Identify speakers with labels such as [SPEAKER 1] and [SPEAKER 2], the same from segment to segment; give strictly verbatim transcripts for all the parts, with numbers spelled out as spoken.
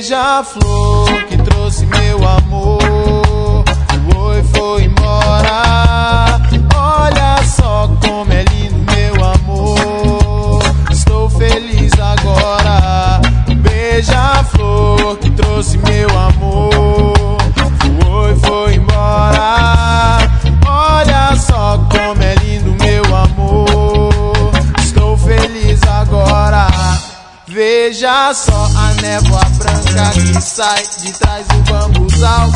[SPEAKER 1] Beija-flor que trouxe meu amor, foi, foi embora. Olha só como é lindo meu amor, estou feliz agora. Beija-flor que trouxe meu amor, foi, foi embora. Olha só como é lindo meu amor, estou feliz agora. Veja só a névoa branca que sai de trás do bambuzal.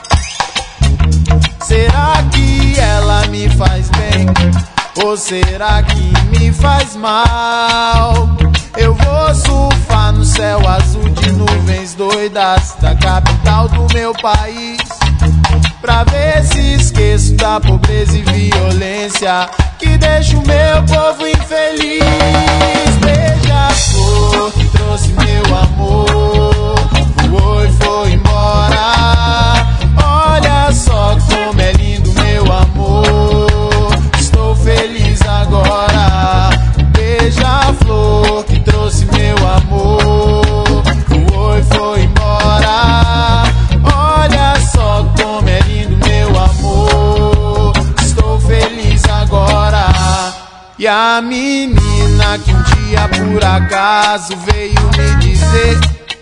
[SPEAKER 1] Será que ela me faz bem? Ou será que me faz mal? Eu vou surfar no céu azul de nuvens doidas da capital do meu país, pra ver se esqueço da pobreza e violência que deixa o meu povo infeliz. Beija-flor que trouxe meu amor, foi, foi embora. Olha só como é lindo meu amor, estou feliz agora. Beija-flor que trouxe meu amor, foi, foi embora. Olha só como é lindo meu amor, estou feliz agora. E a menina que um dia por acaso veio me dizer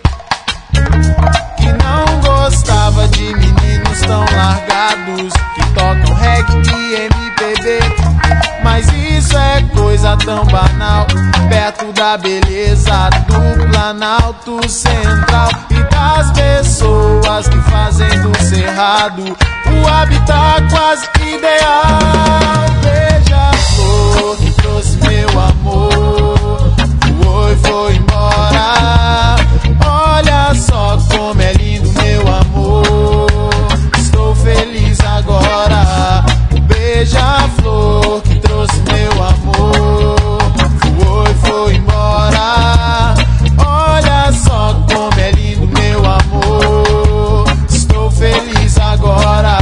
[SPEAKER 1] que não gostava de meninos tão largados que tocam reggae e M P B, mas isso é coisa tão banal perto da beleza do Planalto Central e das pessoas que fazem do cerrado o habitat quase ideal. Beija-flor que trouxe meu amor, foi, foi embora. Olha só como é lindo meu amor, estou feliz agora. Beija-flor que trouxe meu amor, foi, foi embora. Olha só como é lindo meu amor, estou feliz agora.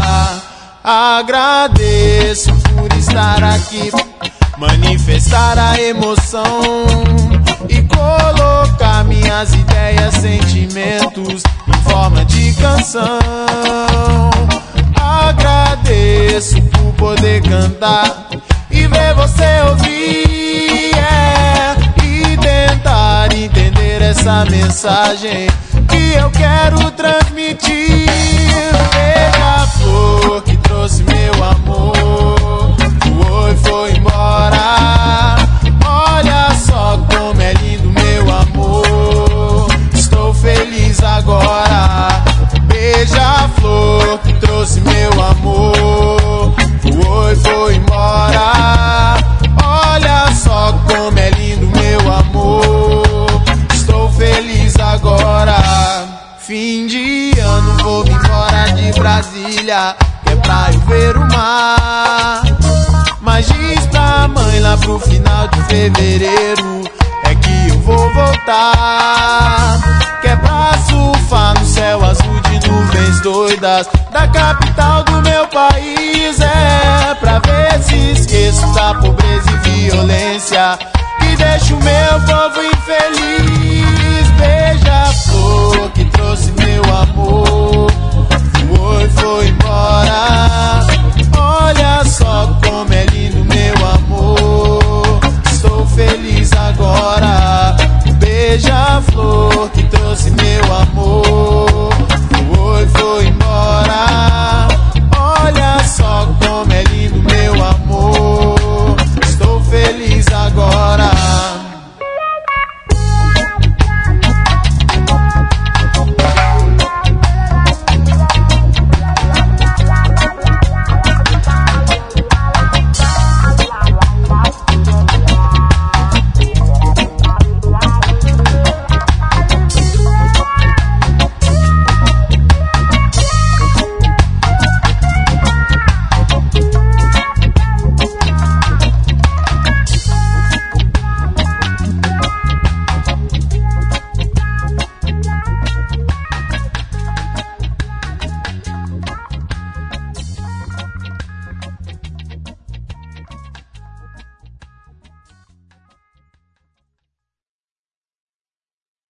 [SPEAKER 1] Agradeço por estar aqui, manifestar a emoção e colocar minhas ideias, sentimentos em forma de canção. Agradeço por poder cantar e ver você ouvir, é, e tentar entender essa mensagem que eu quero transmitir. Beija-flor que trouxe meu amor, foi, foi embora. Olha só como é lindo meu amor, estou feliz agora. Beija-flor que trouxe meu amor, foi, foi embora. Olha só como é lindo meu amor, estou feliz agora. Fim de ano vou embora de Brasília, que é pra eu ver o mar. Mas diz pra mãe lá pro final de fevereiro é que eu vou voltar, que é pra surfar no céu azul de nuvens doidas da capital do meu país, é pra ver se esqueço da pobreza e violência que deixa o meu povo infeliz.